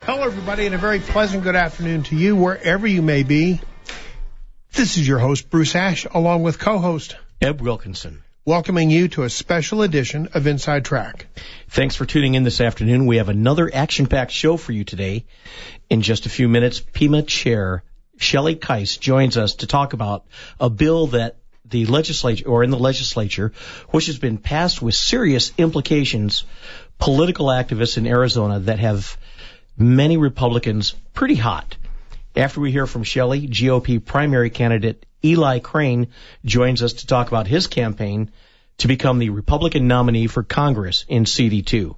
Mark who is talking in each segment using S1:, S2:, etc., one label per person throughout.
S1: Hello, everybody, and a very pleasant good afternoon to you, wherever you may be. This is your host, Bruce Ash, along with co-host
S2: Eb Wilkinson,
S1: welcoming you to a special edition of Inside Track.
S2: Thanks for tuning in this afternoon. We have another action-packed show for you today. In just a few minutes, Pima Chair Shelley Keiss joins us to talk about a bill that the legislature, which has been passed with serious implications, political activists in Arizona that have many Republicans pretty hot. After we hear from Shelley, GOP primary candidate Eli Crane joins us to talk about his campaign to become the Republican nominee for Congress in CD2.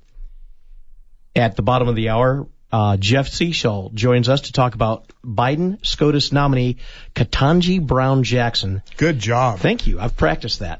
S2: At the bottom of the hour, Jeff Sechel joins us to talk about Biden SCOTUS nominee Ketanji Brown Jackson.
S1: Good job.
S2: Thank you. I've practiced that.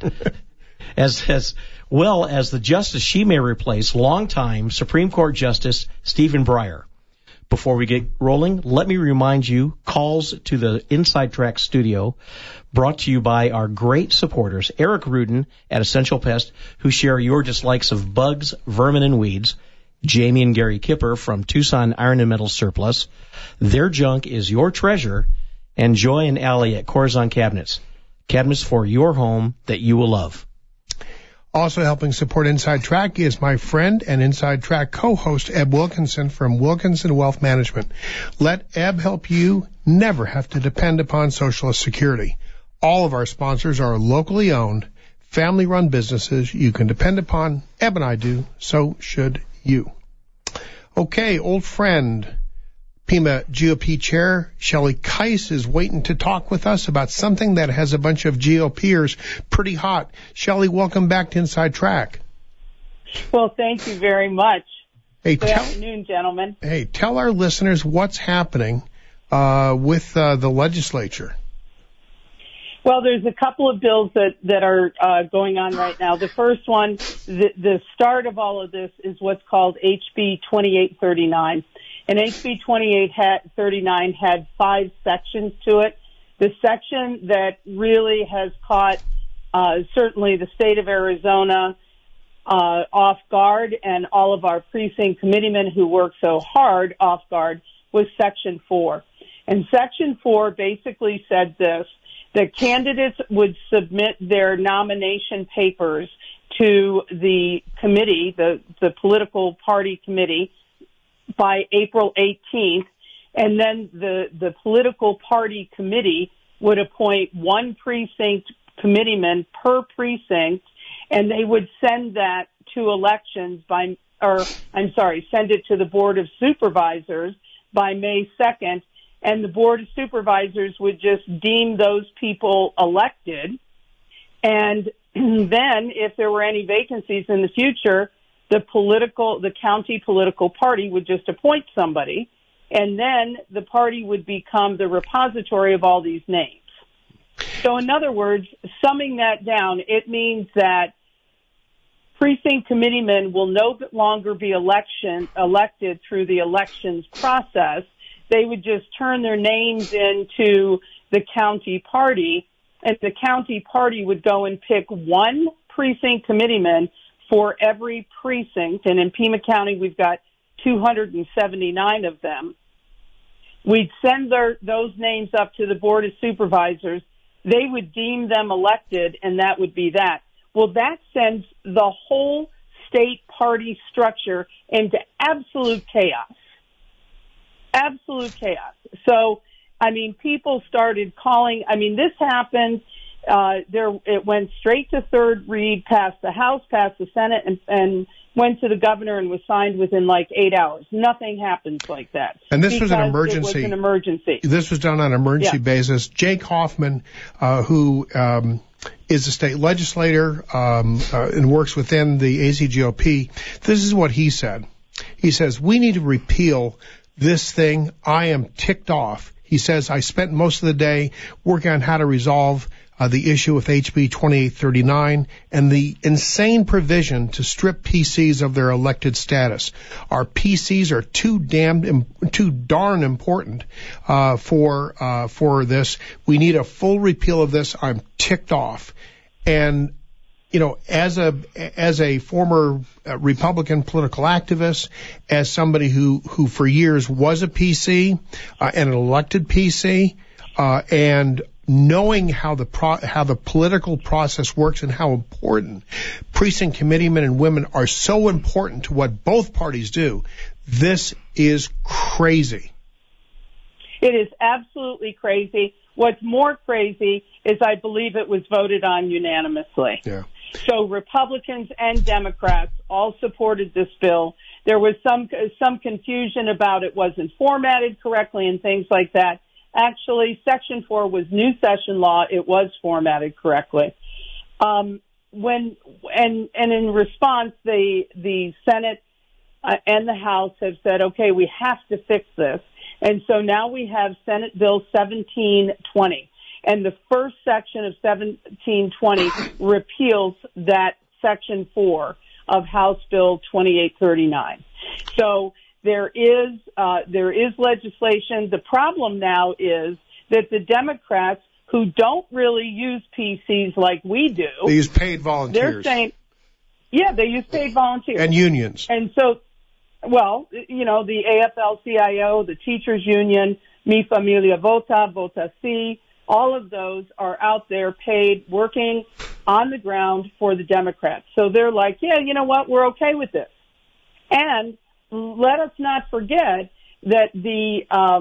S2: as well as the justice she may replace, longtime Supreme Court Justice Stephen Breyer. Before we get rolling, let me remind you, calls to the Inside Track studio brought to you by our great supporters, Eric Rudin at Essential Pest, who share your dislikes of bugs, vermin, and weeds, Jamie and Gary Kipper from Tucson Iron and Metal Surplus, Their Junk is Your Treasure, and Joy and Allie at Corazon Cabinets. Cabinets for your home that you will love.
S1: Also helping support Inside Track is my friend and Inside Track co-host, Eb Wilkinson from Wilkinson Wealth Management. Let Eb help you never have to depend upon Social Security. All of our sponsors are locally owned, family-run businesses you can depend upon. Eb and I do, so should you. Okay, old friend, Pima GOP Chair Shelley Keiss is waiting to talk with us about something that has a bunch of GOPers pretty hot. Shelley, welcome back to Inside Track.
S3: Well, thank you very much.
S1: Hey,
S3: Good afternoon, gentlemen.
S1: Hey, tell our listeners what's happening with the legislature.
S3: Well, there's a couple of bills that are going on right now. The first one, the start of all of this is what's called HB 2839. And HB 2839 had 5 sections to it. The section that really has caught certainly the state of Arizona off guard and all of our precinct committeemen who work so hard off guard was Section 4. And Section 4 basically said this, that candidates would submit their nomination papers to the committee, the political party committee, by April 18th, and then the political party committee would appoint one precinct committeeman per precinct, and they would send that to elections send it to the Board of Supervisors by May 2nd, and the Board of Supervisors would just deem those people elected, and then if there were any vacancies in the future, the county political party would just appoint somebody, and then the party would become the repository of all these names. So in other words, summing that down, it means that precinct committeemen will no longer be elected through the elections process. They would just turn their names into the county party, and the county party would go and pick one precinct committeeman for every precinct, and in Pima County we've got 279 of them. We'd send those names up to the Board of Supervisors. They would deem them elected, and that would be that. Well, that sends the whole state party structure into absolute chaos. Absolute chaos. So, people started calling. This happened. It went straight to third read, passed the House, passed the Senate, and went to the governor and was signed within 8 hours. Nothing happens like that.
S1: And this was an emergency.
S3: It was an emergency.
S1: This was done on an emergency basis. Jake Hoffman, who is a state legislator and works within the ACGOP, this is what he said. He says, we need to repeal this thing. I am ticked off. He says, I spent most of the day working on how to resolve the issue with HB 2839 and the insane provision to strip PCs of their elected status. Our PCs are too darn important for this. We need a full repeal of this. I'm ticked off. And as a former Republican political activist, as somebody who for years was a PC, and an elected PC, and knowing how the political process works and how important precinct committeemen and women are so important to what both parties do, this is crazy.
S3: It is absolutely crazy. What's more crazy is I believe it was voted on unanimously.
S1: Yeah.
S3: So Republicans and Democrats all supported this bill. There was some confusion about it wasn't formatted correctly and things like that. Actually, Section 4 was new session law. It was formatted correctly. In response, the Senate and the House have said, okay, we have to fix this. And so now we have Senate Bill 1720. And the first section of 1720 repeals that Section 4 of House Bill 2839. So there is legislation. The problem now is that the Democrats, who don't really use PCs like we do,
S1: they use paid volunteers.
S3: They're saying, yeah, they use paid volunteers
S1: and unions.
S3: And so, well, the AFL-CIO, the teachers union, Mi Familia Vota, Vota C, all of those are out there paid, working on the ground for the Democrats. So they're like, yeah, you know what, we're okay with this. And let us not forget that the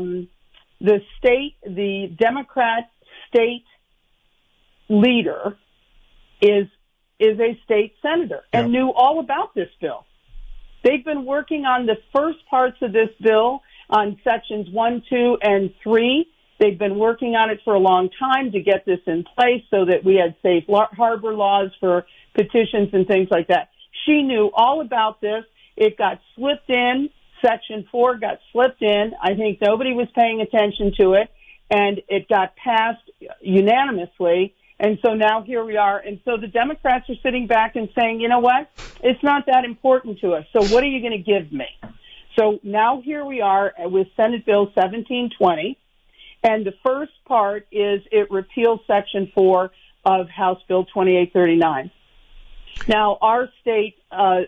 S3: Democrat state leader is a state senator and knew all about this bill. They've been working on the first parts of this bill on sections 1, 2, and 3. They've been working on it for a long time to get this in place so that we had safe harbor laws for petitions and things like that. She knew all about this. It got slipped in. Section 4 got slipped in. I think nobody was paying attention to it, and it got passed unanimously. And so now here we are. And so the Democrats are sitting back and saying, you know what? It's not that important to us. So what are you going to give me? So now here we are with Senate Bill 1720. And the first part is it repeals Section 4 of House Bill 2839. Now, our state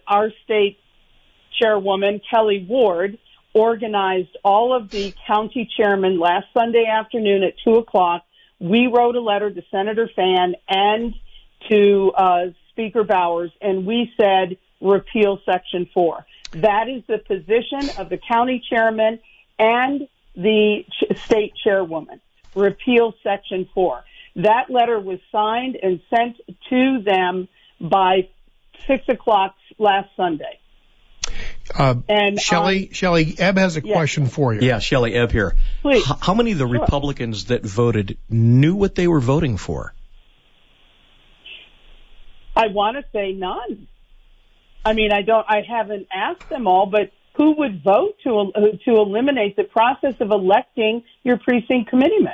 S3: chairwoman, Kelly Ward, organized all of the county chairmen last Sunday afternoon at 2 o'clock. We wrote a letter to Senator Fan and to Speaker Bowers, and we said repeal Section 4. That is the position of the county chairman and the state chairwoman. Repeal Section 4. That letter was signed and sent to them by 6 o'clock last Sunday.
S1: Shelley, Ebb has a question for you.
S2: Yeah, Shelley, Ebb here.
S3: Please.
S2: How many of the Republicans that voted knew what they were voting for?
S3: I want to say none. I mean, I haven't asked them all, but who would vote to eliminate the process of electing your precinct committeeman?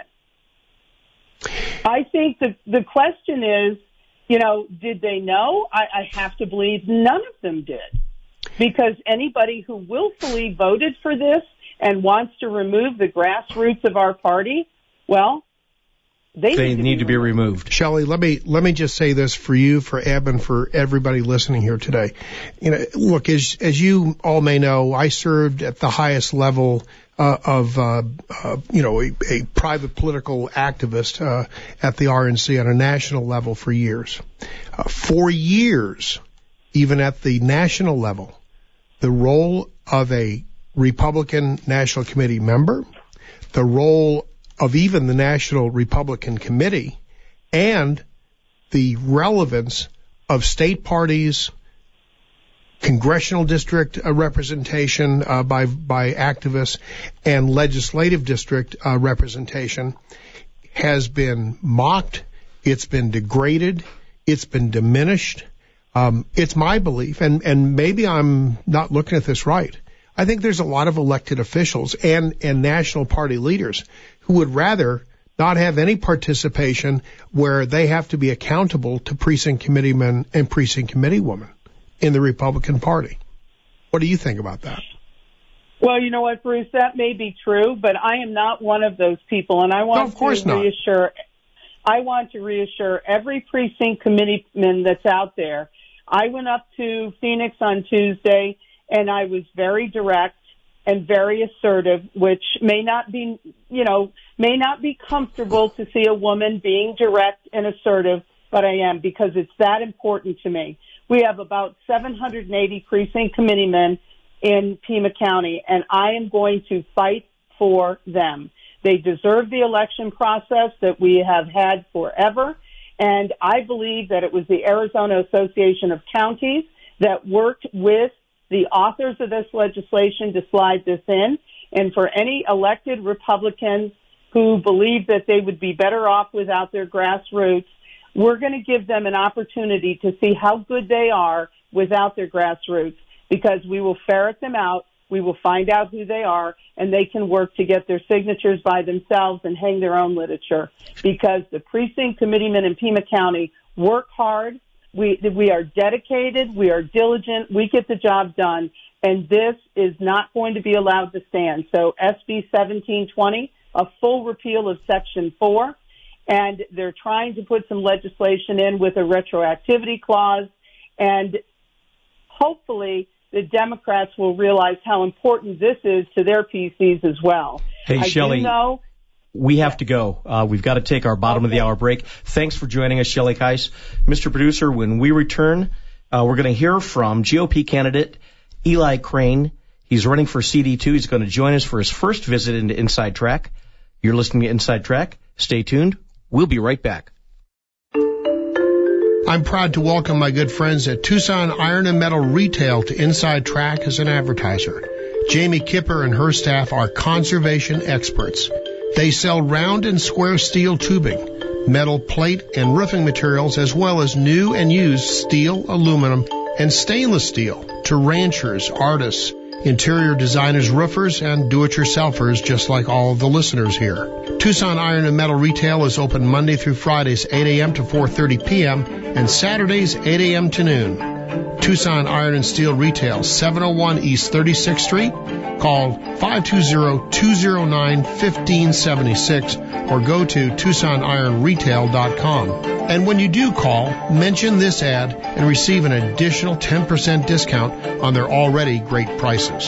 S3: I think the question is, did they know? I have to believe none of them did. Because anybody who willfully voted for this and wants to remove the grassroots of our party, well, they need to be removed.
S1: Shelley, let me just say this for you, for Ebb, and for everybody listening here today. Look, as you all may know, I served at the highest level of a private political activist at the RNC on a national level for years. For years, even at the national level, the role of a Republican National Committee member, the role of even the National Republican Committee, and the relevance of state parties, congressional district representation by activists, and legislative district representation has been mocked, it's been degraded, it's been diminished. It's my belief, and maybe I'm not looking at this right. I think there's a lot of elected officials and national party leaders who would rather not have any participation where they have to be accountable to precinct committeemen and precinct committeewomen in the Republican Party. What do you think about that?
S3: Well, you know what, Bruce, that may be true, but I am not one of those people, and I want to reassure I want to reassure every precinct committeeman that's out there. I went up to Phoenix on Tuesday, and I was very direct and very assertive, which may not be comfortable to see a woman being direct and assertive, but I am, because it's that important to me. We have about 780 precinct committeemen in Pima County, and I am going to fight for them. They deserve the election process that we have had forever, and I believe that it was the Arizona Association of Counties that worked with the authors of this legislation to slide this in. And for any elected Republicans who believe that they would be better off without their grassroots, we're going to give them an opportunity to see how good they are without their grassroots, because we will ferret them out. We will find out who they are, and they can work to get their signatures by themselves and hang their own literature, because the precinct committeemen in Pima County work hard. We are dedicated. We are diligent. We get the job done, and this is not going to be allowed to stand. So SB 1720, a full repeal of Section 4, and they're trying to put some legislation in with a retroactivity clause, and hopefully the Democrats will realize how important this is to their PCs as well.
S2: Hey, Shelley, we have to go. We've got to take our bottom of the hour break. Thanks for joining us, Shelley Keiss. Mr. Producer, when we return, we're going to hear from GOP candidate Eli Crane. He's running for CD2. He's going to join us for his first visit into Inside Track. You're listening to Inside Track. Stay tuned. We'll be right back.
S1: I'm proud to welcome my good friends at Tucson Iron and Metal Retail to Inside Track as an advertiser. Jamie Kipper and her staff are conservation experts. They sell round and square steel tubing, metal plate and roofing materials, as well as new and used steel, aluminum, and stainless steel to ranchers, artists, interior designers, roofers, and do-it-yourselfers, just like all of the listeners here. Tucson Iron and Metal Retail is open Monday through Fridays, 8 a.m. to 4:30 p.m., and Saturdays, 8 a.m. to noon. Tucson Iron and Steel Retail, 701 East 36th Street. Call 520-209-1576 or go to TucsonIronRetail.com. And when you do call, mention this ad and receive an additional 10% discount on their already great prices.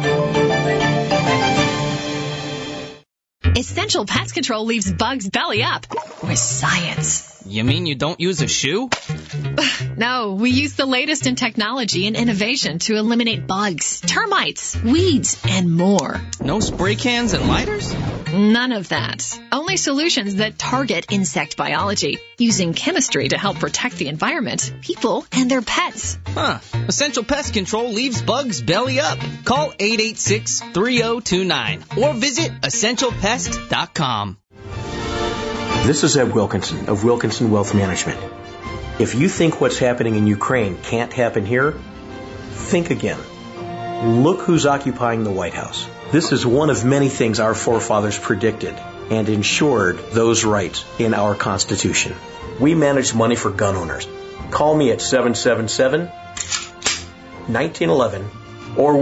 S4: Essential Pest Control leaves bugs belly up with science.
S5: You mean you don't use a shoe?
S4: No, we use the latest in technology and innovation to eliminate bugs, termites, weeds, and more.
S5: No spray cans and lighters?
S4: None of that. Only solutions that target insect biology, using chemistry to help protect the environment, people, and their pets.
S5: Huh. Essential Pest Control leaves bugs belly up. Call 886-3029 or visit EssentialPest.com.
S2: This is Ed Wilkinson of Wilkinson Wealth Management. If you think what's happening in Ukraine can't happen here, think again. Look who's occupying the White House. This is one of many things our forefathers predicted and ensured those rights in our Constitution. We manage money for gun owners. Call me at 777-1911 or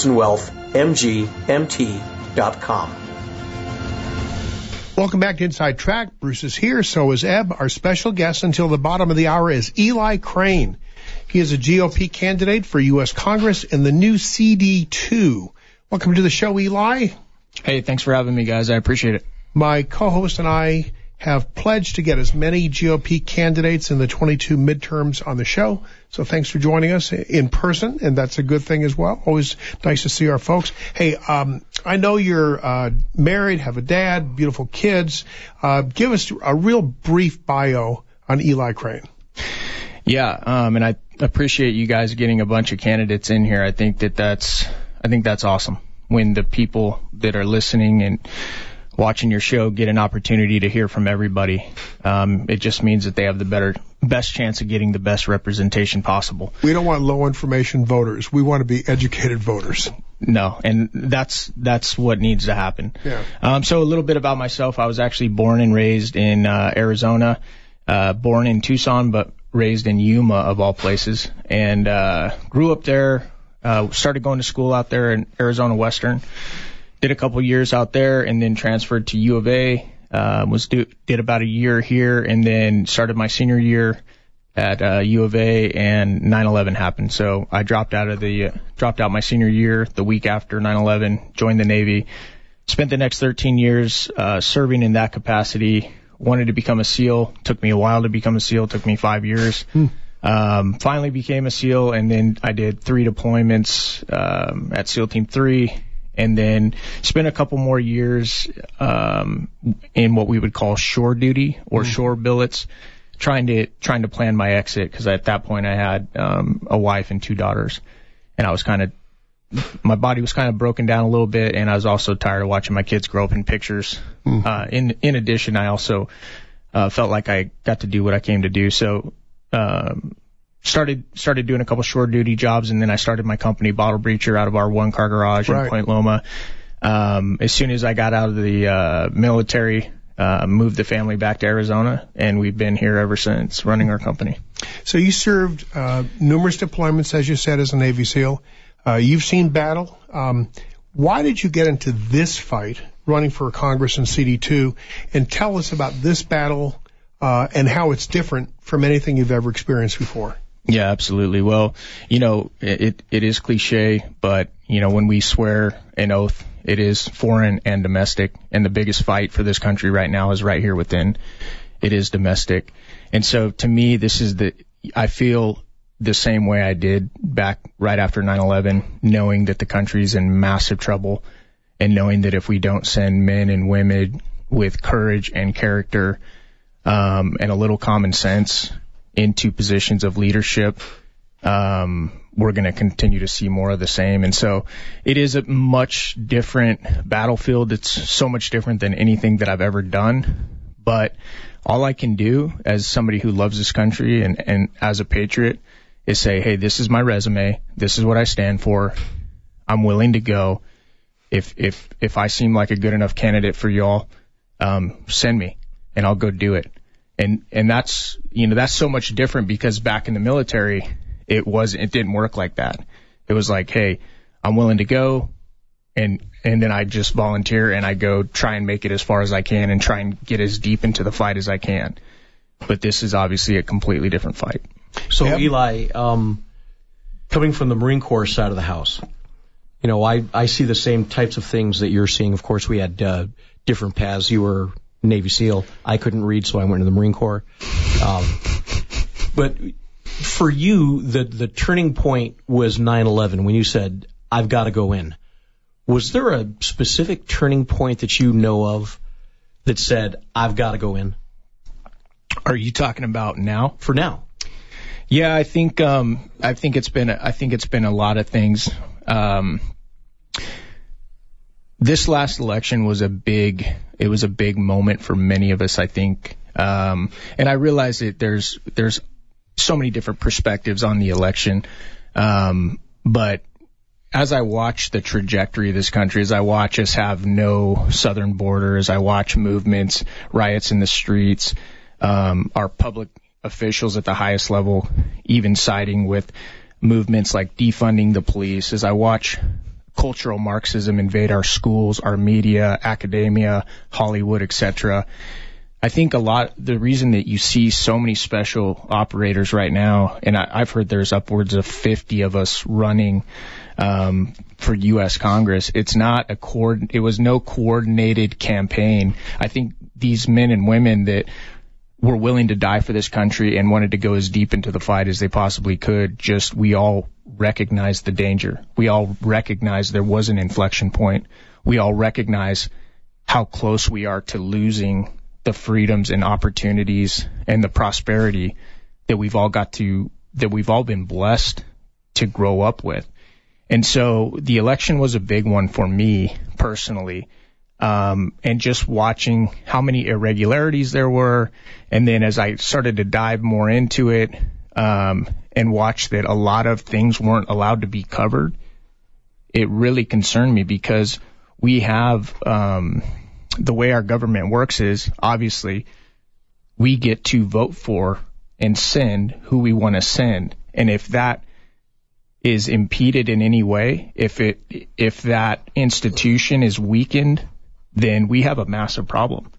S2: WilkinsonWealthMGMT.com.
S1: Welcome back to Inside Track. Bruce is here. So is Eb. Our special guest until the bottom of the hour is Eli Crane. He is a GOP candidate for U.S. Congress in the new CD2. Welcome to the show, Eli.
S6: Hey, thanks for having me, guys. I appreciate it.
S1: My co-host and I have pledged to get as many GOP candidates in the 22 midterms on the show. So thanks for joining us in person, and that's a good thing as well. Always nice to see our folks. Hey, I know you're married, have a dad, beautiful kids. Give us a real brief bio on Eli Crane.
S6: Yeah, and I appreciate you guys getting a bunch of candidates in here. I think that's awesome when the people that are listening and watching your show get an opportunity to hear from everybody. It just means that they have the best chance of getting the best representation possible.
S1: We don't want low information voters. We want to be educated voters.
S6: No, and that's what needs to happen.
S1: Yeah.
S6: So a little bit about myself. I was actually born and raised in Arizona, born in Tucson, but raised in Yuma of all places, and grew up there. Started going to school out there in Arizona Western. Did a couple years out there and then transferred to U of A. Did about a year here, and then started my senior year at U of A, and 9/11 happened. So I dropped out my senior year the week after 9/11, joined the Navy, spent the next 13 years serving in that capacity. Wanted to become a SEAL. Took me a while to become a SEAL. Took me 5 years. Finally became a SEAL, and then I did 3 deployments at SEAL Team 3, and then spent a couple more years in what we would call shore duty or shore billets, trying to plan my exit, because at that point I had a wife and 2 daughters, and I was my body was kind of broken down a little bit, and I was also tired of watching my kids grow up in pictures. In addition, I also felt like I got to do what I came to do. So started doing a couple shore duty jobs, and then I started my company, Bottle Breacher, out of our one car garage in Point Loma. As soon as I got out of the military, moved the family back to Arizona, and we've been here ever since, running our company.
S1: So you served numerous deployments, as you said, as a Navy SEAL. You've seen battle. Why did you get into this fight, running for Congress and CD2? And tell us about this battle and how it's different from anything you've ever experienced before.
S6: Yeah, absolutely. Well, it is cliche, but, when we swear an oath, it is foreign and domestic. And the biggest fight for this country right now is right here within. It is domestic. And so to me, I feel the same way I did back right after 9/11, knowing that the country's in massive trouble, and knowing that if we don't send men and women with courage and character and a little common sense into positions of leadership, we're going to continue to see more of the same. And so it is a much different battlefield. It's so much different than anything that I've ever done. But all I can do as somebody who loves this country and as a patriot is say, hey, this is my resume. This is what I stand for. I'm willing to go. If I seem like a good enough candidate for y'all, send me and I'll go do it. And that's so much different, because back in the military, it didn't work like that. It was like, hey, I'm willing to go, and then I just volunteer and I go try and make it as far as I can and try and get as deep into the fight as I can. But this is obviously a completely different fight.
S2: So Eli, coming from the Marine Corps side of the house, I see the same types of things that you're seeing. Of course, we had different paths. You were Navy SEAL. I couldn't read, so I went to the Marine Corps. But for you, the turning point was 9/11, when you said, I've got to go in. Was there a specific turning point that you know of that said, I've got to go in?
S6: Are you talking about now?
S2: For now.
S6: Yeah, I think it's been a lot of things. This last election was a big moment for many of us, I think. And I realize that there's so many different perspectives on the election. But as I watch the trajectory of this country, as I watch us have no southern border, as I watch movements, riots in the streets, our public officials at the highest level even siding with movements like defunding the police, as I watch cultural Marxism invade our schools, our media, academia, Hollywood, etc. I think the reason that you see so many special operators right now, and I've heard there's upwards of 50 of us running for U.S. Congress. It was no coordinated campaign. I think these men and women that were willing to die for this country and wanted to go as deep into the fight as they possibly could, we all recognized the danger. We all recognized there was an inflection point. We all recognize how close we are to losing the freedoms and opportunities and the prosperity that we've all been blessed to grow up with. And so the election was a big one for me personally. And just watching how many irregularities there were. And then as I started to dive more into it, and watch that a lot of things weren't allowed to be covered, it really concerned me, because we have, the way our government works is, obviously, we get to vote for and send who we want to send. And if that is impeded in any way, if that institution is weakened, then we have a massive problem.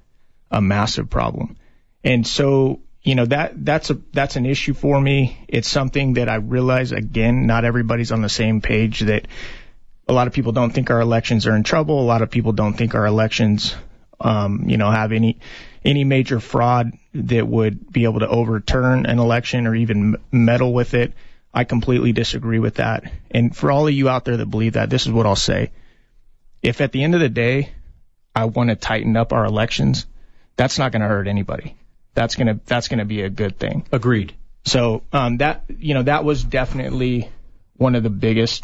S6: a massive problem. And so, that's an issue for me. It's something that I realize, again, not everybody's on the same page, that a lot of people don't think our elections are in trouble. A lot of people don't think our elections, have any major fraud that would be able to overturn an election or even meddle with it. I completely disagree with that. And for all of you out there that believe that, this is what I'll say. If at the end of the day, I want to tighten up our elections, that's not going to hurt anybody. That's going to be a good thing.
S2: Agreed.
S6: So, that was definitely one of the biggest,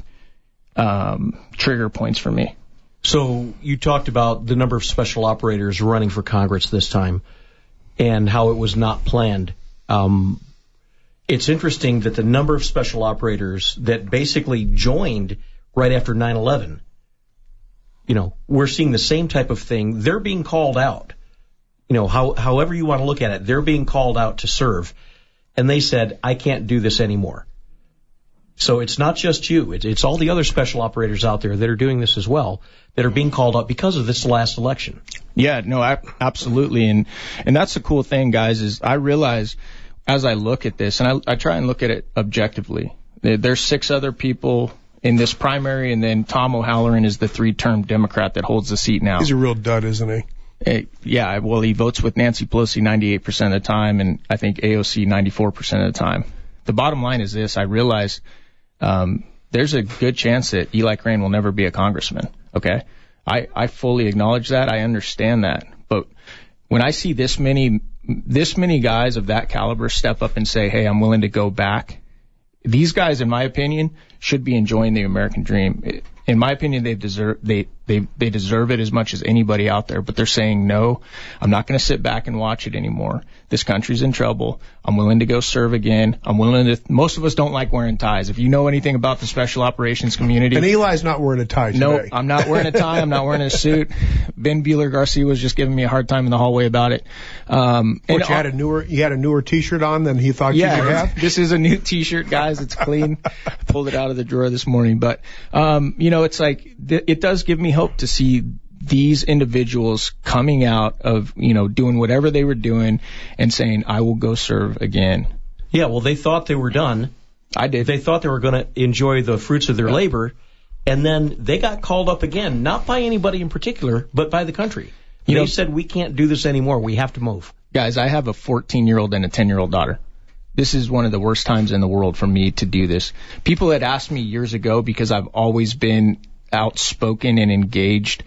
S6: trigger points for me.
S2: So you talked about the number of special operators running for Congress this time and how it was not planned. It's interesting that the number of special operators that basically joined right after 9/11, we're seeing the same type of thing. They're being called out. However you want to look at it, they're being called out to serve. And they said, I can't do this anymore. So it's not just you. It's all the other special operators out there that are doing this as well, that are being called up because of this last election.
S6: Yeah, no, absolutely. And that's the cool thing, guys, is I realize as I look at this, and I try and look at it objectively, there's 6 other people in this primary, and then Tom O'Halloran is the 3-term Democrat that holds the seat now.
S1: He's a real dud, isn't he?
S6: Yeah, well, he votes with Nancy Pelosi 98% of the time, and I think AOC 94% of the time. The bottom line is this. I realize there's a good chance that Eli Crane will never be a congressman, okay? I fully acknowledge that. I understand that. But when I see this many guys of that caliber step up and say, hey, I'm willing to go back, these guys, in my opinion, should be enjoying the American dream. In my opinion, they deserve it as much as anybody out there, but they're saying, no, I'm not going to sit back and watch it anymore. This country's in trouble. I'm willing to go serve again. Most of us don't like wearing ties. If you know anything about the special operations community.
S1: And Eli's not wearing a tie today.
S6: No, I'm not wearing a tie. I'm not wearing a suit. Ben Bueller Garcia was just giving me a hard time in the hallway about it.
S1: You had a newer t-shirt on than he thought you could have?
S6: This is a new t-shirt, guys. It's clean. I pulled it out of the drawer this morning. But, it's like, it does give me hope to see these individuals coming out of, doing whatever they were doing and saying, I will go serve again.
S2: Yeah, well, they thought they were done.
S6: I did.
S2: They thought they were going to enjoy the fruits of their labor, and then they got called up again, not by anybody in particular, but by the country. They said, we can't do this anymore. We have to move.
S6: Guys, I have a 14-year-old and a 10-year-old daughter. This is one of the worst times in the world for me to do this. People had asked me years ago, because I've always been outspoken and engaged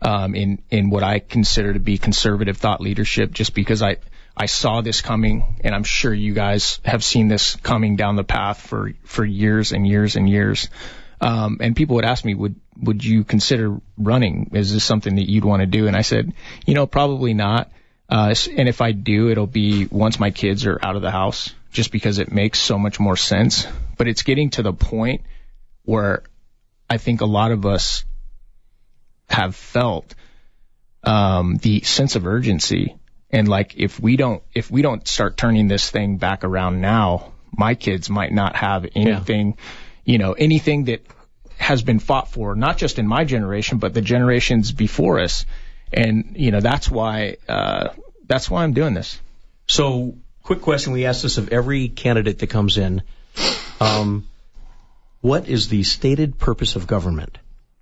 S6: in what I consider to be conservative thought leadership, just because I saw this coming, and I'm sure you guys have seen this coming down the path for years and years and years. And people would ask me, would you consider running? Is this something that you'd want to do? And I said, probably not. And if I do, it'll be once my kids are out of the house, just because it makes so much more sense. But it's getting to the point where I think a lot of us have felt the sense of urgency. And like, if we don't start turning this thing back around now, my kids might not have anything, anything that has been fought for, not just in my generation, but the generations before us. And, that's why I'm doing this.
S2: So, quick question. We ask this of every candidate that comes in. What is the stated purpose of government?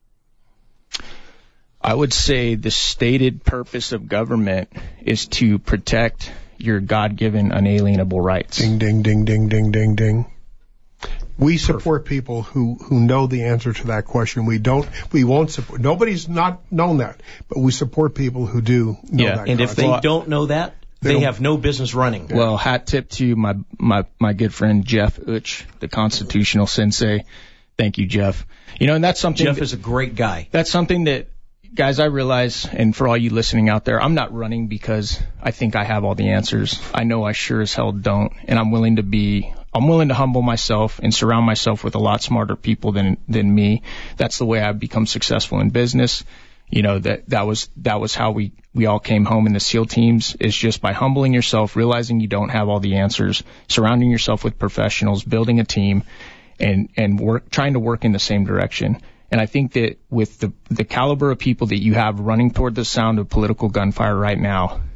S6: I would say the stated purpose of government is to protect your God-given unalienable rights.
S1: Ding, ding, ding, ding, ding, ding, ding. We support people who know the answer to that question. We won't support, nobody's not known that, but we support people who do know that.
S2: And if they don't know that, they have no business running.
S6: Well, hat tip to my good friend Jeff Uch, the constitutional sensei. Thank you, Jeff. And that's something.
S2: Jeff is a great guy.
S6: That's something that, guys, I realize, and for all you listening out there, I'm not running because I think I have all the answers. I know I sure as hell don't, and I'm willing to humble myself and surround myself with a lot smarter people than me. That's the way I've become successful in business. That was how we all came home in the SEAL teams, is just by humbling yourself, realizing you don't have all the answers, surrounding yourself with professionals, building a team, and trying to work in the same direction. And I think that with the caliber of people that you have running toward the sound of political gunfire right now,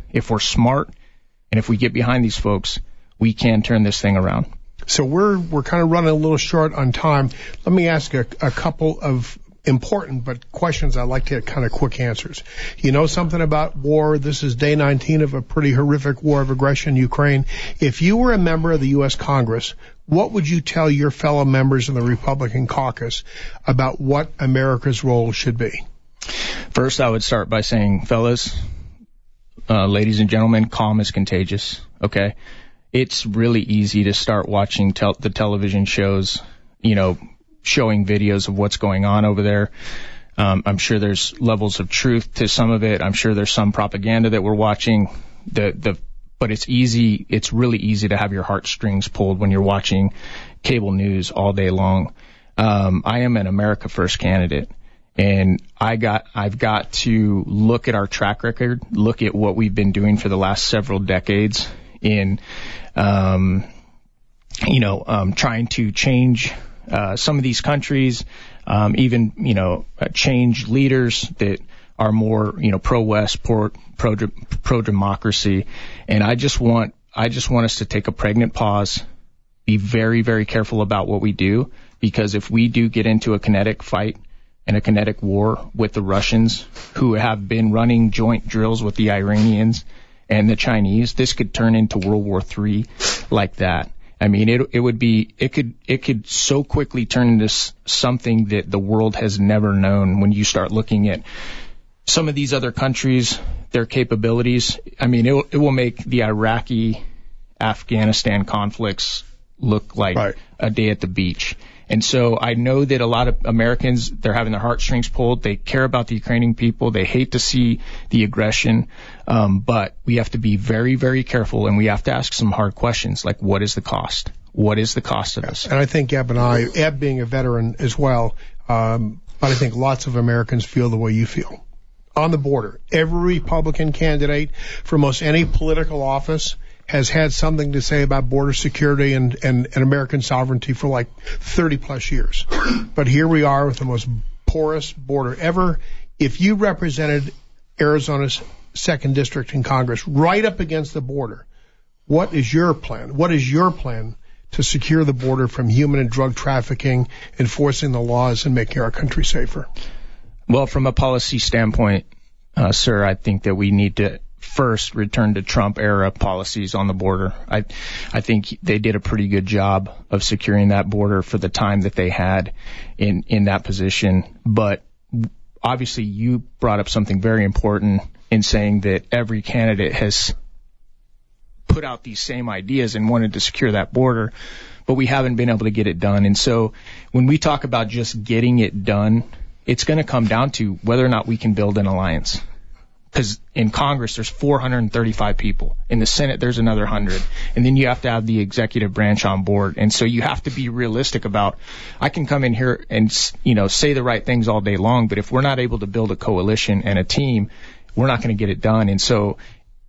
S6: if we're smart and if we get behind these folks, we can turn this thing around.
S1: So we're kind of running a little short on time. Let me ask a couple of important but questions I'd like to get kind of quick answers. You know something about war? This is day 19 of a pretty horrific war of aggression in Ukraine. If you were a member of the U.S. Congress, what would you tell your fellow members in the Republican caucus about what America's role should be?
S6: First, I would start by saying, fellas, ladies and gentlemen, calm is contagious, okay? It's really easy to start watching the television shows, you know, showing videos of what's going on over there. I'm sure there's levels of truth to some of it. I'm sure there's some propaganda that we're watching. But it's really easy to have your heartstrings pulled when you're watching cable news all day long. I am an America First candidate, and I've got to look at our track record, look at what we've been doing for the last several decades in, trying to change some of these countries, change leaders that are more, pro-West, pro-democracy. And I just want us to take a pregnant pause, be very, very careful about what we do, because if we do get into a kinetic fight and a kinetic war with the Russians, who have been running joint drills with the Iranians and the Chinese, this could turn into World War III like that. I mean, it could so quickly turn into something that the world has never known when you start looking at some of these other countries, their capabilities. I mean, it will make the Iraqi-Afghanistan conflicts look like a day at the beach. And so I know that a lot of Americans, they're having their heartstrings pulled. They care about the Ukrainian people. They hate to see the aggression. But we have to be very, very careful, and we have to ask some hard questions, like, what is the cost? What is the cost of this?
S1: And I think Eb being a veteran as well, but I think lots of Americans feel the way you feel. On the border, every Republican candidate for most any political office has had something to say about border security and American sovereignty for like 30 plus years. But here we are with the most porous border ever. If you represented Arizona's 2nd District in Congress right up against the border, what is your plan? What is your plan to secure the border from human and drug trafficking, enforcing the laws, and making our country safer?
S6: Well, from a policy standpoint, sir, I think that we need to first return to Trump-era policies on the border. I think they did a pretty good job of securing that border for the time that they had in that position. But obviously, you brought up something very important in saying that every candidate has put out these same ideas and wanted to secure that border, but we haven't been able to get it done. And so when we talk about just getting it done, it's going to come down to whether or not we can build an alliance. Because in Congress, there's 435 people. In the Senate, there's another 100. And then you have to have the executive branch on board. And so you have to be realistic about, I can come in here and, say the right things all day long, but if we're not able to build a coalition and a team, we're not going to get it done. And so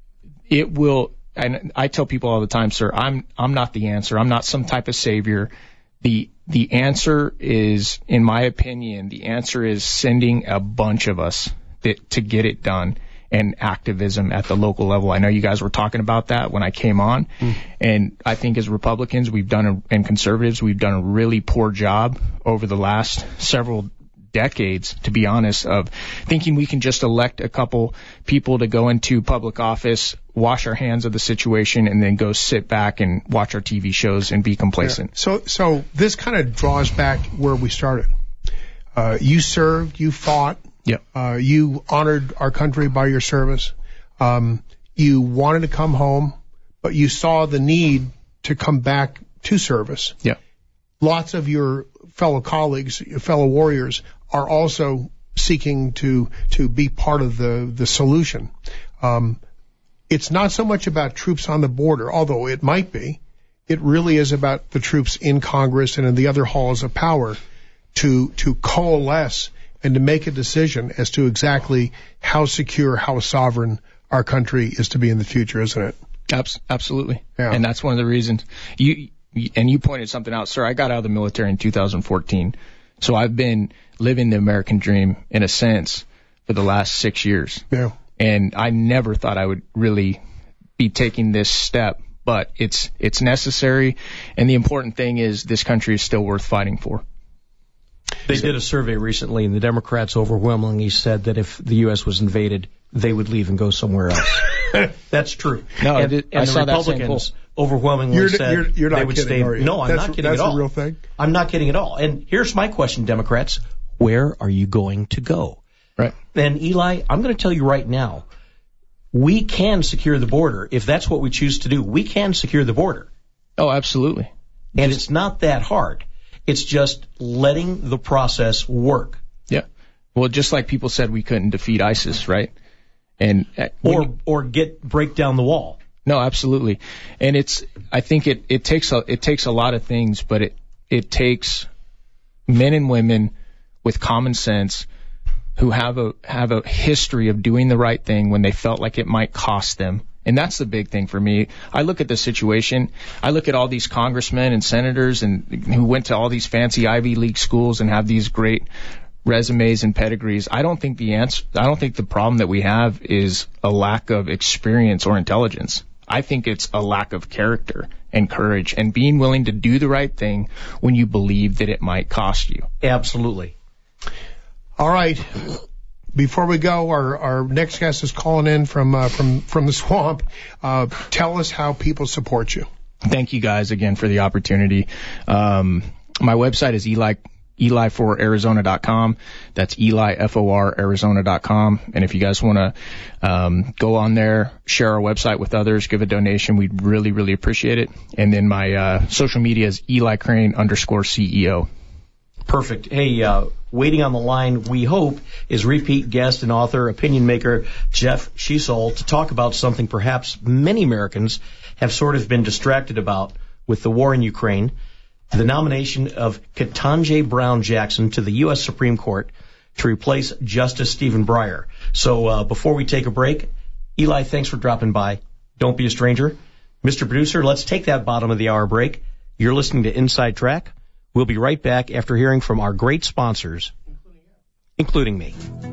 S6: it will, and I tell people all the time, sir, I'm not the answer. I'm not some type of savior. The answer is, in my opinion, the answer is sending a bunch of us to get it done, and activism at the local level. I know you guys were talking about that when I came on, and I think as Republicans and conservatives, we've done a really poor job over the last several decades, to be honest, of thinking we can just elect a couple people to go into public office, wash our hands of the situation, and then go sit back and watch our TV shows and be complacent.
S1: Yeah. So this kind of draws back where we started. You served, you fought.
S6: Yep.
S1: You honored our country by your service. You wanted to come home, but you saw the need to come back to service.
S6: Yeah.
S1: Lots of your fellow colleagues, your fellow warriors, are also seeking to be part of the solution. It's not so much about troops on the border, although it might be. It really is about the troops in Congress and in the other halls of power to coalesce and to make a decision as to exactly how secure, how sovereign our country is to be in the future, isn't it?
S6: Absolutely.
S1: Yeah.
S6: And that's one of the reasons. You pointed something out, sir. I got out of the military in 2014. So I've been living the American dream, in a sense, for the last 6 years.
S1: Yeah.
S6: And I never thought I would really be taking this step, but it's necessary. And the important thing is this country is still worth fighting for.
S2: They did a survey recently, and the Democrats overwhelmingly said that if the U.S. was invaded, they would leave and go somewhere else. That's true.
S6: No,
S2: and
S6: I
S2: the
S6: saw that same
S2: Republicans overwhelmingly said
S1: you're not
S2: they would
S1: kidding,
S2: stay.
S1: are you?
S2: No, I'm not kidding at all.
S1: That's a real thing?
S2: I'm not kidding at all. And here's my question, Democrats. Where are you going to go?
S6: Right.
S2: And Eli, I'm going to tell you right now, we can secure the border. If that's what we choose to do, we can secure the border.
S6: Oh, absolutely.
S2: And it's not that hard. It's just letting the process work.
S6: Yeah. Well, just like people said we couldn't defeat ISIS, right? And
S2: or break down the wall.
S6: No, absolutely. And I think it takes a lot of things, but it takes men and women with common sense who have a history of doing the right thing when they felt like it might cost them. And that's the big thing for me. I look at the situation. I look at all these congressmen and senators and who went to all these fancy Ivy League schools and have these great resumes and pedigrees. I don't think the problem that we have is a lack of experience or intelligence. I think it's a lack of character and courage and being willing to do the right thing when you believe that it might cost you.
S2: Absolutely.
S1: All right. Before we go, our next guest is calling in from the swamp. Tell us how people support you.
S6: Thank you guys again for the opportunity. My website is eli4arizona.com. That's eli4arizona.com. And if you guys want to go on there, share our website with others, give a donation, we'd really, really appreciate it. And then my social media is EliCrane_CEO.
S2: Perfect. Hey, waiting on the line, we hope, is repeat guest and author, opinion maker Jeff Schiesel to talk about something perhaps many Americans have sort of been distracted about with the war in Ukraine, the nomination of Ketanji Brown Jackson to the U.S. Supreme Court to replace Justice Stephen Breyer. So before we take a break, Eli, thanks for dropping by. Don't be a stranger. Mr. Producer, let's take that bottom of the hour break. You're listening to Inside Track. We'll be right back after hearing from our great sponsors, including me.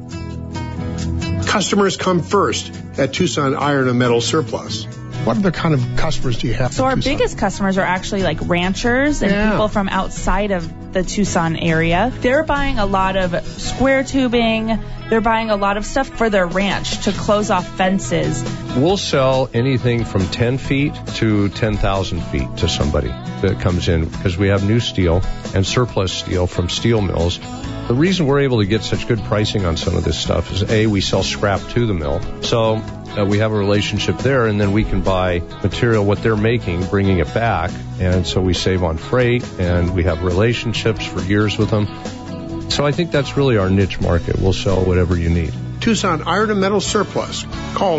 S1: Customers come first at Tucson Iron and Metal Surplus. What other kind of customers do you have?
S7: So our biggest customers are actually like ranchers and people from outside of the Tucson area. They're buying a lot of square tubing. They're buying a lot of stuff for their ranch to close off fences.
S8: We'll sell anything from 10 feet to 10,000 feet to somebody that comes in because we have new steel and surplus steel from steel mills. The reason we're able to get such good pricing on some of this stuff is, A, we sell scrap to the mill. So we have a relationship there, and then we can buy material, what they're making, bringing it back. And so we save on freight, and we have relationships for years with them. So I think that's really our niche market. We'll sell whatever you need.
S1: Tucson Iron and Metal Surplus. Call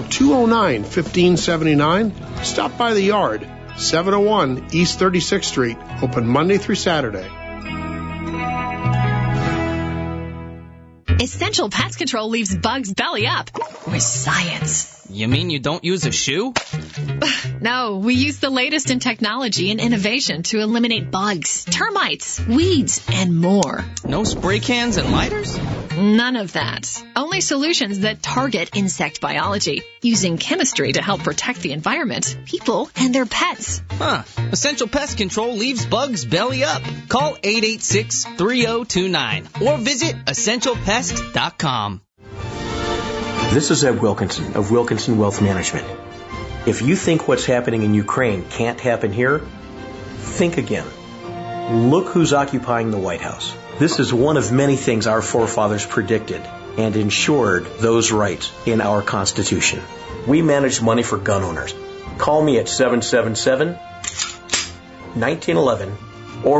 S1: 209-1579. Stop by the yard, 701 East 36th Street. Open Monday through Saturday.
S4: Essential Pest Control leaves bugs belly up with science.
S5: You mean you don't use a shoe?
S4: No, we use the latest in technology and innovation to eliminate bugs, termites, weeds, and more.
S5: No spray cans and lighters?
S4: None of that. Only solutions that target insect biology, using chemistry to help protect the environment, people, and their pets.
S5: Huh. Essential Pest Control leaves bugs belly up. Call 886-3029 or visit essentialpest.com.
S2: This is Ed Wilkinson of Wilkinson Wealth Management. If you think what's happening in Ukraine can't happen here, think again. Look who's occupying the White House. This is one of many things our forefathers predicted and ensured those rights in our Constitution. We manage money for gun owners. Call me at 777-1911 or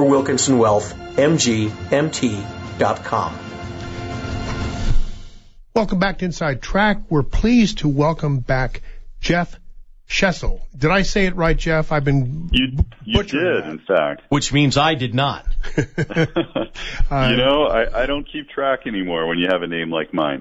S2: WilkinsonWealthMGMT.com.
S1: Welcome back to Inside Track. We're pleased to welcome back Jeff Shessel. Did I say it right, Jeff? I've been
S9: You
S1: butchering
S9: did,
S1: that.
S9: in fact.
S2: Which means I did not.
S9: I don't keep track anymore when you have a name like mine.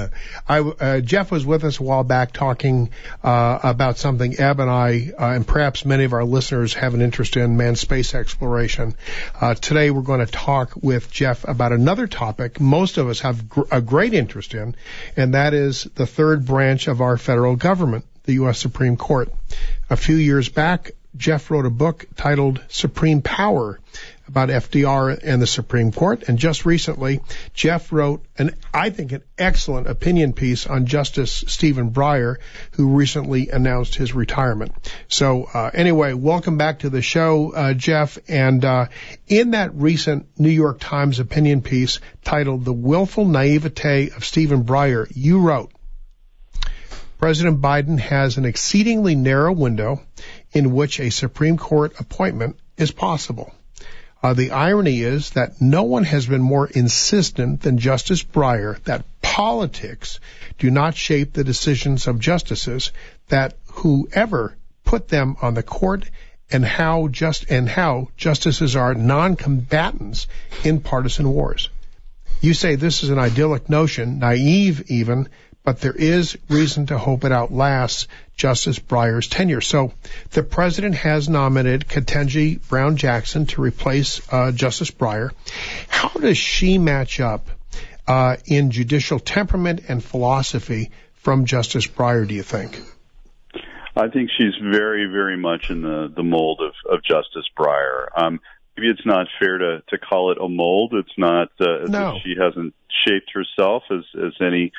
S1: Jeff was with us a while back talking about something Eb and I, and perhaps many of our listeners have an interest in, manned space exploration. Today we're going to talk with Jeff about another topic most of us have a great interest in, and that is the third branch of our federal government, the U.S. Supreme Court. A few years back, Jeff wrote a book titled Supreme Power about FDR and the Supreme Court. And just recently, Jeff wrote I think an excellent opinion piece on Justice Stephen Breyer, who recently announced his retirement. So anyway, welcome back to the show, Jeff. And in that recent New York Times opinion piece titled The Willful Naivete of Stephen Breyer, you wrote, President Biden has an exceedingly narrow window in which a Supreme Court appointment is possible. The irony is that no one has been more insistent than Justice Breyer that politics do not shape the decisions of justices, that whoever put them on the court and how justices are non-combatants in partisan wars. You say this is an idyllic notion, naive even, but there is reason to hope it outlasts Justice Breyer's tenure. So the president has nominated Ketanji Brown Jackson to replace Justice Breyer. How does she match up in judicial temperament and philosophy from Justice Breyer, do you think?
S9: I think she's very, very much in the mold of Justice Breyer. Maybe it's not fair to call it a mold. It's not as if she hasn't shaped herself as any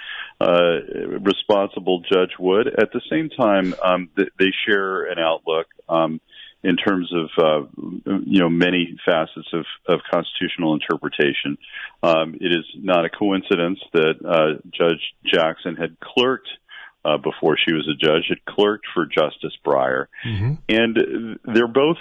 S9: responsible judge would. At the same time, they share an outlook in terms of many facets of constitutional interpretation. It is not a coincidence that Judge Jackson had clerked before she was a judge, had clerked for Justice Breyer, and they're both.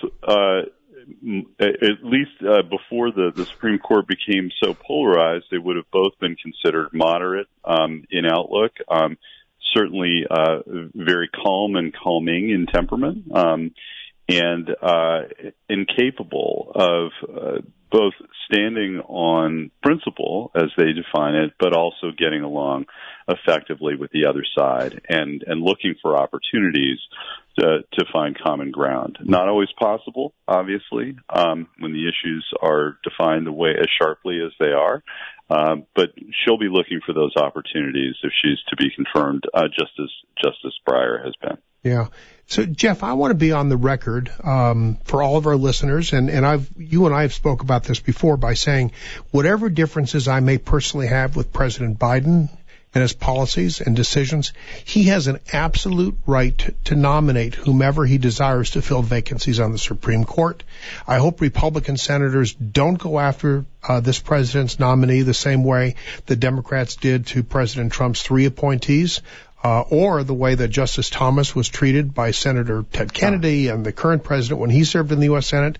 S9: At least before the Supreme Court became so polarized, they would have both been considered moderate in outlook, certainly very calm and calming in temperament, and incapable of both standing on principle, as they define it, but also getting along effectively with the other side and looking for opportunities to find common ground. Not always possible, obviously, when the issues are defined the way as sharply as they are. But she'll be looking for those opportunities if she's to be confirmed, just as Justice Breyer has been.
S1: Yeah. So, Jeff, I want to be on the record for all of our listeners, and you and I have spoke about this before by saying whatever differences I may personally have with President Biden and his policies and decisions, he has an absolute right to nominate whomever he desires to fill vacancies on the Supreme Court. I hope Republican senators don't go after this president's nominee the same way the Democrats did to President Trump's 3 appointees. Or the way that Justice Thomas was treated by Senator Ted Kennedy and the current president when he served in the U.S. Senate.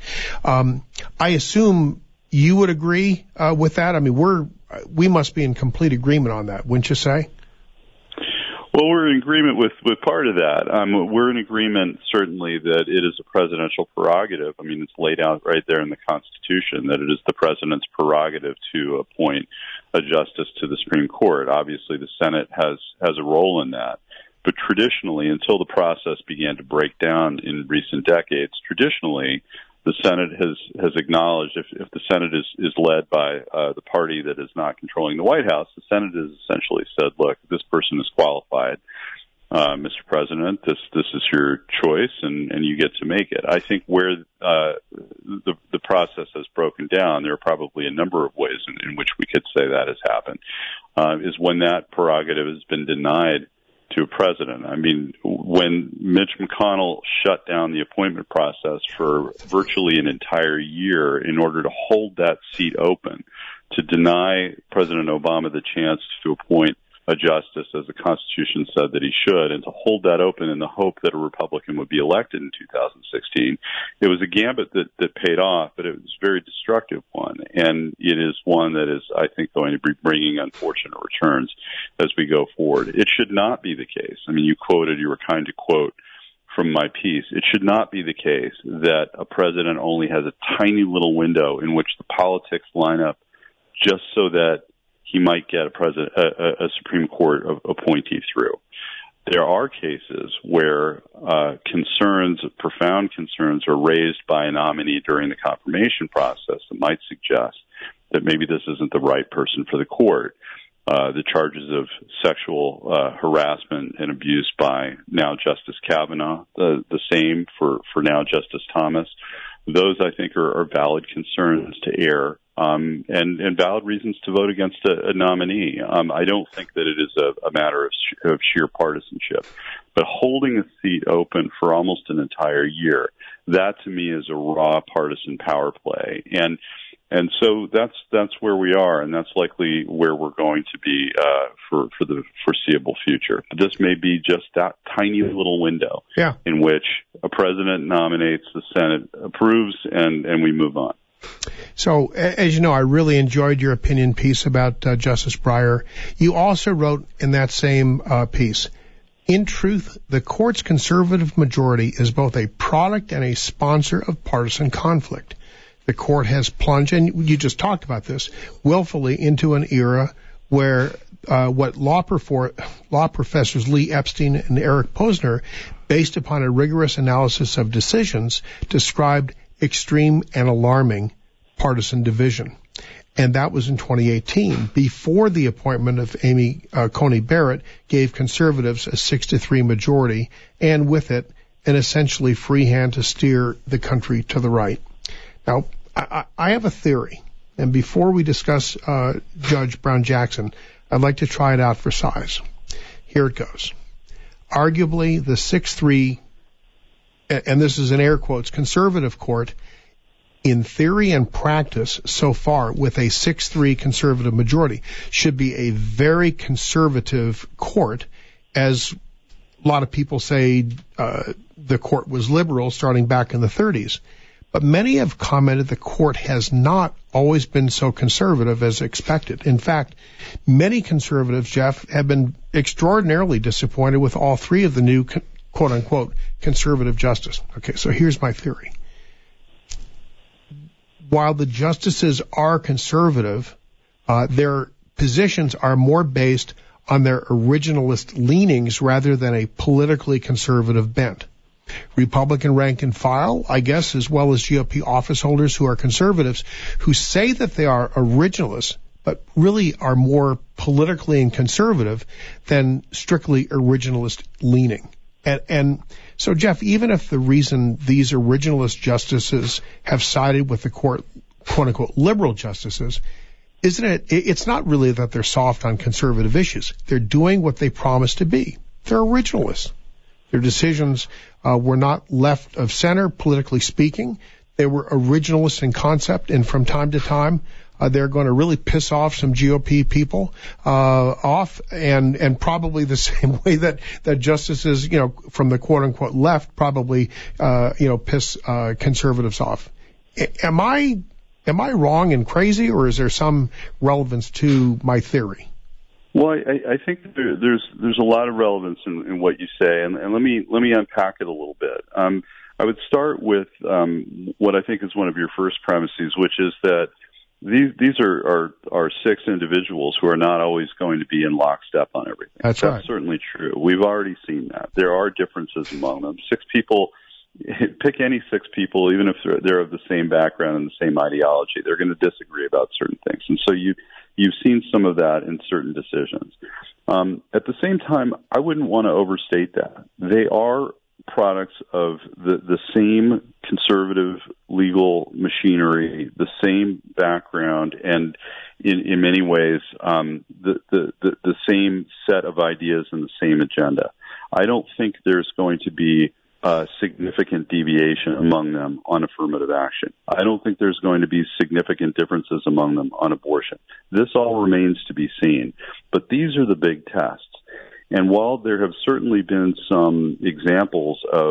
S1: I assume you would agree with that. I mean, we must be in complete agreement on that, wouldn't you say?
S9: Well, we're in agreement with part of that. We're in agreement, certainly, that it is a presidential prerogative. I mean, it's laid out right there in the Constitution that it is the president's prerogative to appoint a justice to the Supreme Court. Obviously, the Senate has a role in that. But traditionally, until the process began to break down in recent decades, traditionally, the Senate has acknowledged if the Senate is led by the party that is not controlling the White House, the Senate has essentially said, look, this person is qualified, Mr. President, this is your choice, and you get to make it. I think where the process has broken down, there are probably a number of ways in which we could say that has happened, is when that prerogative has been denied to a president. I mean, when Mitch McConnell shut down the appointment process for virtually an entire year in order to hold that seat open, to deny President Obama the chance to appoint a justice, as the Constitution said that he should, and to hold that open in the hope that a Republican would be elected in 2016, it was a gambit that paid off, but it was a very destructive one. And it is one that is, I think, going to be bringing unfortunate returns as we go forward. It should not be the case. I mean, you were kind to quote from my piece, it should not be the case that a president only has a tiny little window in which the politics line up just so that he might get a Supreme Court appointee through. There are cases where profound concerns are raised by a nominee during the confirmation process that might suggest that maybe this isn't the right person for the court. The charges of sexual harassment and abuse by now Justice Kavanaugh, the same for now Justice Thomas. Those, I think, are valid concerns to air and valid reasons to vote against a nominee. I don't think that it is a matter of sheer partisanship. But holding a seat open for almost an entire year, that to me is a raw partisan power play. And so that's where we are, and that's likely where we're going to be for the foreseeable future. But this may be just that tiny little window in which a president nominates, the Senate approves, and we move on.
S1: So, as you know, I really enjoyed your opinion piece about Justice Breyer. You also wrote in that same piece, in truth, the court's conservative majority is both a product and a sponsor of partisan conflict. The court has plunged, and you just talked about this, willfully into an era where what law professors Lee Epstein and Eric Posner, based upon a rigorous analysis of decisions, described extreme and alarming partisan division. And that was in 2018, before the appointment of Amy Coney Barrett gave conservatives a 6-3 majority, and with it, an essentially free hand to steer the country to the right. Now, I have a theory, and before we discuss Judge Brown Jackson, I'd like to try it out for size. Here it goes. Arguably, the 6-3, and this is in air quotes, conservative court, in theory and practice so far, with a 6-3 conservative majority, should be a very conservative court, as a lot of people say the court was liberal starting back in the 30s. But many have commented the court has not always been so conservative as expected. In fact, many conservatives, Jeff, have been extraordinarily disappointed with all three of the new, quote-unquote, conservative justices. Okay, so here's my theory. While the justices are conservative, their positions are more based on their originalist leanings rather than a politically conservative bent. Republican rank and file, I guess, as well as GOP office holders who are conservatives, who say that they are originalists, but really are more politically and conservative than strictly originalist leaning. And so, Jeff, even if the reason these originalist justices have sided with the court, quote-unquote, liberal justices, it's not really that they're soft on conservative issues. They're doing what they promised to be. They're originalists. Their decisions were not left of center, politically speaking. They were originalists in concept, and from time to time, they're going to really piss off some GOP people and probably the same way that justices, from the quote-unquote left probably, piss conservatives off. Am I wrong and crazy, or is there some relevance to my theory?
S9: Well, I think there's a lot of relevance in what you say, and let me unpack it a little bit. I would start with what I think is one of your first premises, which is that these are six individuals who are not always going to be in lockstep on everything.
S1: That's right.
S9: Certainly true. We've already seen that. There are differences among them. Six people, pick any six people, even if they're of the same background and the same ideology, they're going to disagree about certain things. And so you've seen some of that in certain decisions. At the same time, I wouldn't want to overstate that. They are products of the same conservative legal machinery, the same background, and in many ways the same set of ideas and the same agenda. I don't think there's going to be significant deviation among them on affirmative action. I don't think there's going to be significant differences among them on abortion. This all remains to be seen. But these are the big tests. And while there have certainly been some examples of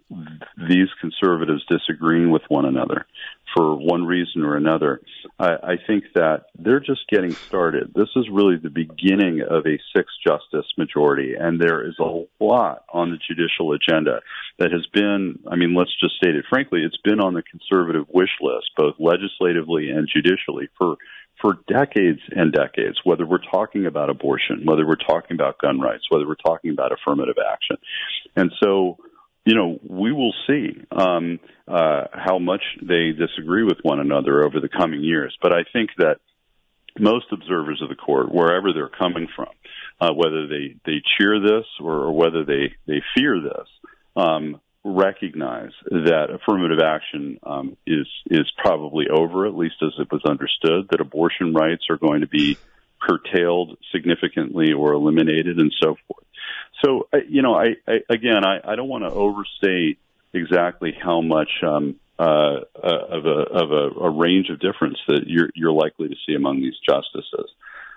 S9: these conservatives disagreeing with one another for one reason or another, I think that they're just getting started. This is really the beginning of a 6-justice majority, and there is a lot on the judicial agenda that has been, I mean, let's just state it frankly, it's been on the conservative wish list, both legislatively and judicially, for decades and decades, whether we're talking about abortion, whether we're talking about gun rights, whether we're talking about affirmative action. And so, you know, we will see how much they disagree with one another over the coming years. But I think that most observers of the court, wherever they're coming from, whether they cheer this or whether they fear this, recognize that affirmative action is probably over, at least as it was understood, that abortion rights are going to be curtailed significantly or eliminated and so forth. So, you know, I don't want to overstate exactly how much of a range of difference that you're likely to see among these justices.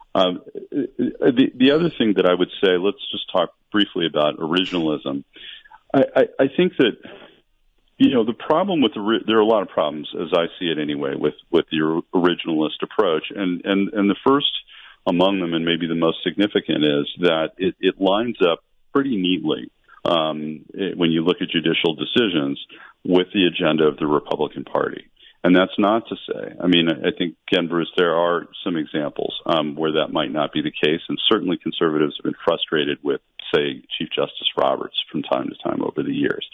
S9: The other thing that I would say, let's just talk briefly about originalism. I think that, you know, the problem with there are a lot of problems, as I see it anyway, with the originalist approach, and the first among them, and maybe the most significant, is that it lines up pretty neatly when you look at judicial decisions with the agenda of the Republican Party. And that's not to say, I mean, I think, Ken Bruce, there are some examples where that might not be the case, and certainly conservatives have been frustrated with, say, Chief Justice Roberts from time to time over the years.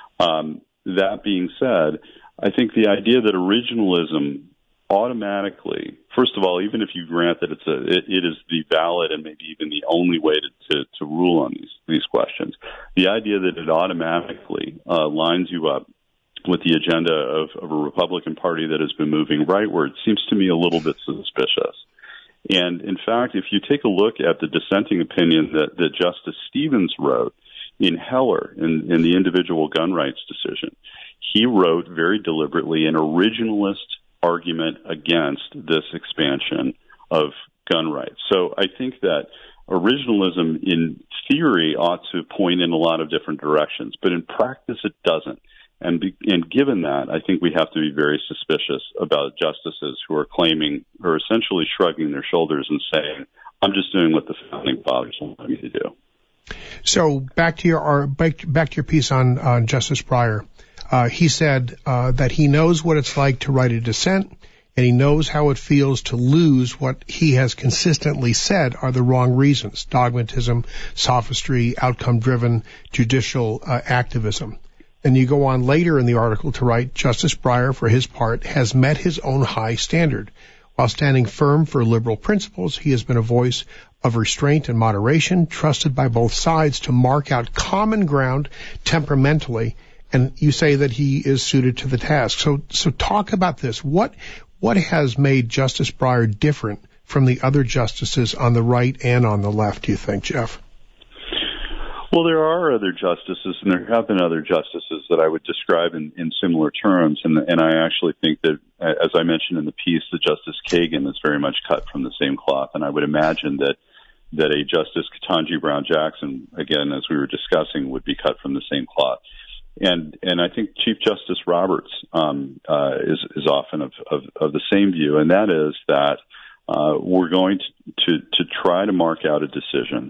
S9: That being said, I think the idea that originalism automatically, first of all, even if you grant that it is the valid and maybe even the only way to rule on these questions, the idea that it automatically lines you up with the agenda of a Republican Party that has been moving rightward seems to me a little bit suspicious. And in fact, if you take a look at the dissenting opinion that Justice Stevens wrote in Heller in the individual gun rights decision, he wrote very deliberately an originalist argument against this expansion of gun rights. So I think that originalism in theory ought to point in a lot of different directions, but in practice it doesn't. And given that, I think we have to be very suspicious about justices who are claiming, or essentially shrugging their shoulders and saying, I'm just doing what the founding fathers wanted me to do.
S1: So back to your piece on Justice Breyer. He said that he knows what it's like to write a dissent, and he knows how it feels to lose what he has consistently said are the wrong reasons: dogmatism, sophistry, outcome-driven judicial activism. And you go on later in the article to write, Justice Breyer, for his part, has met his own high standard. While standing firm for liberal principles, he has been a voice of restraint and moderation, trusted by both sides to mark out common ground temperamentally. And you say that he is suited to the task. So talk about this. What has made Justice Breyer different from the other justices on the right and on the left, do you think, Jeff?
S9: Well, there are other justices, and there have been other justices that I would describe in similar terms. And I actually think that, as I mentioned in the piece, that Justice Kagan is very much cut from the same cloth. And I would imagine that a Justice Ketanji Brown Jackson, again, as we were discussing, would be cut from the same cloth. And I think Chief Justice Roberts is often of the same view, and that is that we're going to try to mark out a decision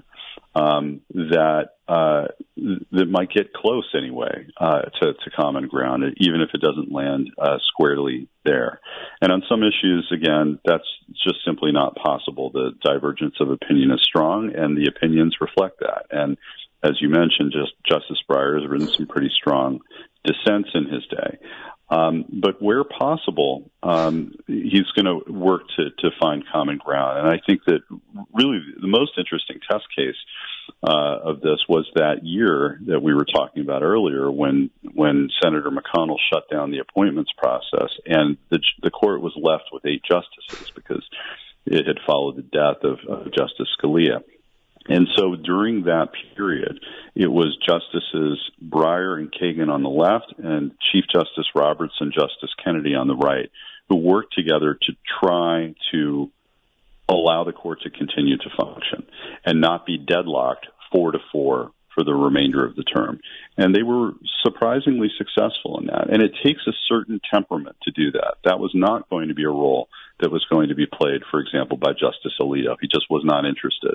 S9: that might get close anyway to common ground, even if it doesn't land squarely there. And on some issues, again, that's just simply not possible. The divergence of opinion is strong, and the opinions reflect that. And as you mentioned, Justice Breyer has written some pretty strong dissents in his day. But where possible, he's going to work to find common ground. And I think that really the most interesting test case of this was that year that we were talking about earlier when Senator McConnell shut down the appointments process, and the court was left with 8 justices because it had followed the death of Justice Scalia. And so during that period, it was Justices Breyer and Kagan on the left and Chief Justice Roberts and Justice Kennedy on the right who worked together to try to allow the court to continue to function and not be deadlocked 4-4 for for the remainder of the term. And they were surprisingly successful in that. And it takes a certain temperament to do that. That was not going to be a role that was going to be played, for example, by Justice Alito. He just was not interested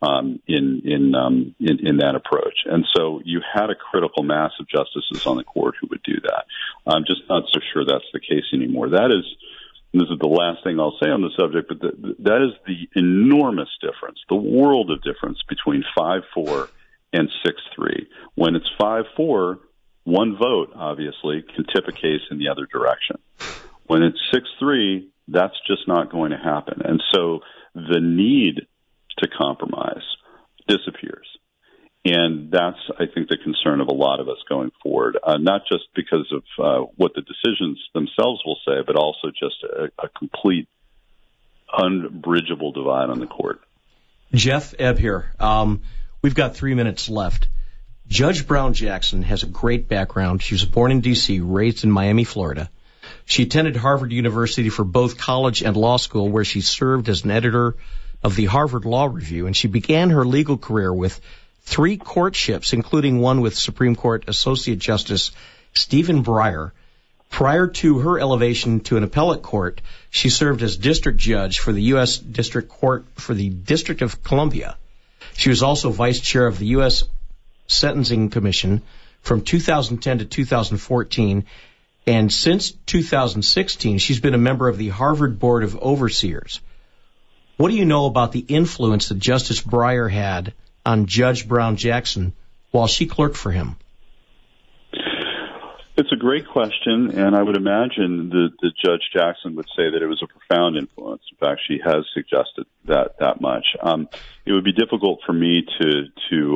S9: in that approach. And so you had a critical mass of justices on the court who would do that. I'm just not so sure that's the case anymore. This is the last thing I'll say on the subject, but that is the enormous difference, the world of difference between 5-4 and 6-3. When it's 5-4, one vote, obviously, can tip a case in the other direction. When it's 6-3, that's just not going to happen. And so the need to compromise disappears. And that's, I think, the concern of a lot of us going forward, not just because of what the decisions themselves will say, but also just a complete unbridgeable divide on the court.
S2: Jeff, Ebb here. We've got 3 minutes left. Judge Brown Jackson has a great background. She was born in D.C., raised in Miami, Florida. She attended Harvard University for both college and law school, where she served as an editor of the Harvard Law Review, and she began her legal career with 3 courtships, including one with Supreme Court Associate Justice Stephen Breyer. Prior to her elevation to an appellate court, she served as district judge for the U.S. District Court for the District of Columbia. She was also vice chair of the U.S. Sentencing Commission from 2010 to 2014, and since 2016, she's been a member of the Harvard Board of Overseers. What do you know about the influence that Justice Breyer had on Judge Brown Jackson while she clerked for him?
S9: It's a great question, and I would imagine that Judge Jackson would say that it was a profound influence. In fact, she has suggested that much. It would be difficult for me to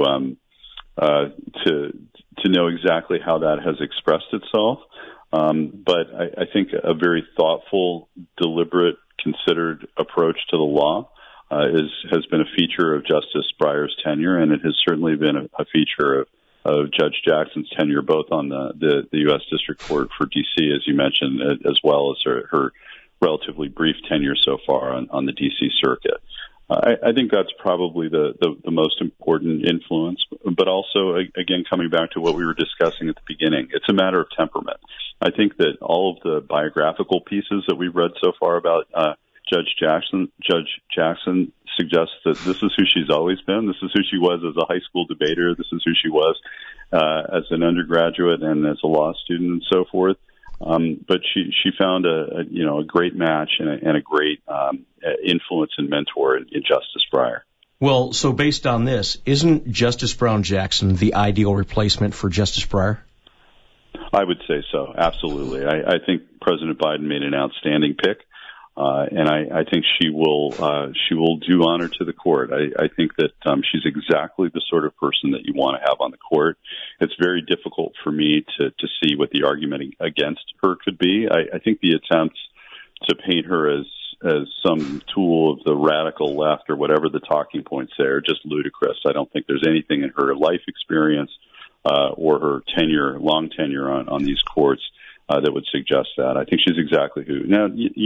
S9: know exactly how that has expressed itself, but I think a very thoughtful, deliberate, considered approach to the law has been a feature of Justice Breyer's tenure, and it has certainly been a feature of Judge Jackson's tenure, both on the U.S. District Court for D.C., as you mentioned, as well as her relatively brief tenure so far on the D.C. Circuit. I think that's probably the most important influence, but also, again, coming back to what we were discussing at the beginning, it's a matter of temperament. I think that all of the biographical pieces that we've read so far about Judge Jackson suggests that this is who she's always been. This is who she was as a high school debater. This is who she was as an undergraduate and as a law student and so forth. But she found a great match and a great influence and mentor in Justice Breyer.
S2: Well, so based on this, isn't Justice Brown Jackson the ideal replacement for Justice Breyer?
S9: I would say so, absolutely. I think President Biden made an outstanding pick. And I think she will do honor to the court. I think that she's exactly the sort of person that you want to have on the court. It's very difficult for me to see what the argument against her could be. I think the attempts to paint her as some tool of the radical left or whatever the talking points there are just ludicrous. I don't think there's anything in her life experience or her long tenure on these courts that would suggest that. I think she's exactly who. Now,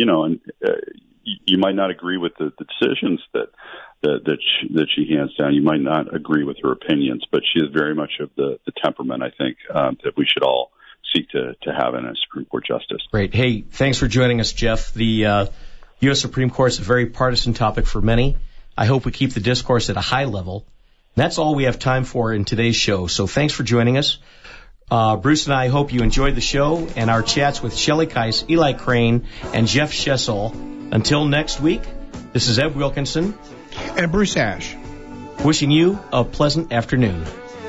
S9: you might not agree with the decisions that she hands down. You might not agree with her opinions, but she is very much of the temperament, I think, that we should all seek to have in a Supreme Court justice.
S2: Great. Hey, thanks for joining us, Jeff. The U.S. Supreme Court is a very partisan topic for many. I hope we keep the discourse at a high level. That's all we have time for in today's show, so thanks for joining us. Bruce and I hope you enjoyed the show and our chats with Shelley Keiss, Eli Crane, and Jeff Shessel. Until next week, this is Ebb Wilkinson
S1: and Bruce Ash,
S2: wishing you a pleasant afternoon.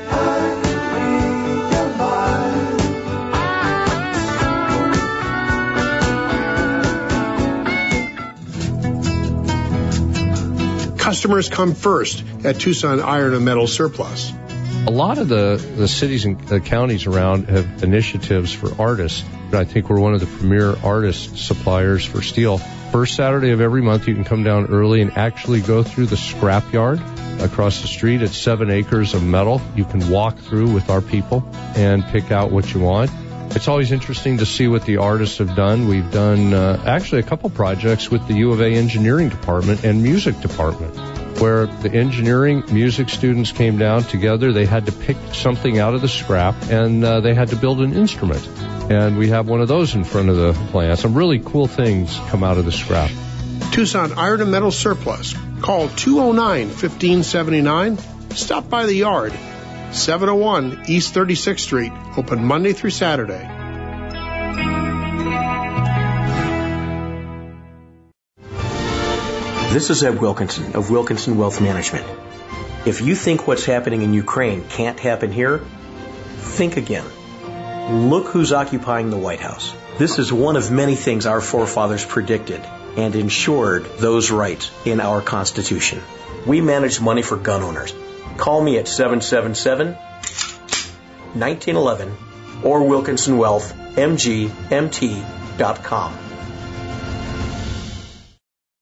S1: Customers come first at Tucson Iron and Metal Surplus.
S8: A lot of the cities and counties around have initiatives for artists. I think we're one of the premier artist suppliers for steel. First Saturday of every month, you can come down early and actually go through the scrap yard across the street. It's 7 acres of metal. You can walk through with our people and pick out what you want. It's always interesting to see what the artists have done. We've done actually a couple projects with the U of A engineering department and music department. where the engineering music students came down together. They had to pick something out of the scrap, and they had to build an instrument. And we have one of those in front of the plant. Some really cool things come out of the scrap.
S1: Tucson Iron and Metal Surplus. Call 209-1579. Stop by the yard. 701 East 36th Street. Open Monday through Saturday.
S2: This is Ed Wilkinson of Wilkinson Wealth Management. If you think what's happening in Ukraine can't happen here, think again. Look who's occupying the White House. This is one of many things our forefathers predicted and ensured those rights in our Constitution. We manage money for gun owners. Call me at 777-1911 or WilkinsonWealthMGMT.com.